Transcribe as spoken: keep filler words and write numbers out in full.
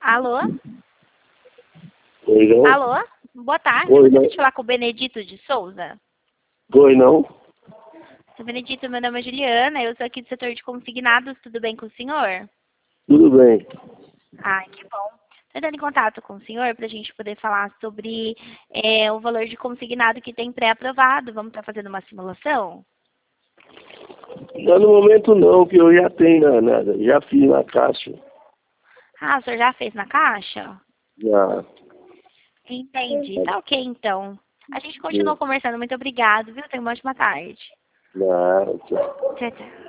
Alô? Oi, não? Alô? Boa tarde. Oi, Você não? pode falar com o Benedito de Souza? Oi, não? Seu Benedito, meu nome é Juliana, eu sou aqui do setor de consignados, tudo bem com o senhor? Tudo bem. Ai, que bom. Estou entrando em contato com o senhor para a gente poder falar sobre é, o valor de consignado que tem pré-aprovado. Vamos estar fazendo uma simulação? Não, no momento não, que eu já tenho, na, na, já fiz na caixa. Ah, o senhor já fez na caixa? Já. Entendi. Tá ok, então. A gente continua conversando. Muito obrigado, viu? Tenha uma ótima tarde. Já, tchau. Tchau, tchau.